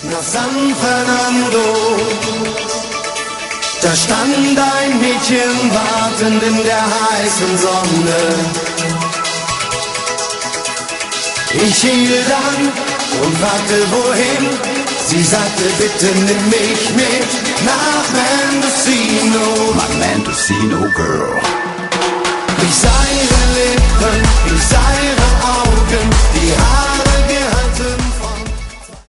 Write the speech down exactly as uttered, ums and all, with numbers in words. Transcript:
Nach San Fernando, da stand ein Mädchen wartend in der heißen Sonne. Ich hielt an und fragte wohin. Sie sagte, bitte nimm mich mit nach Mendocino. My Mendocino girl.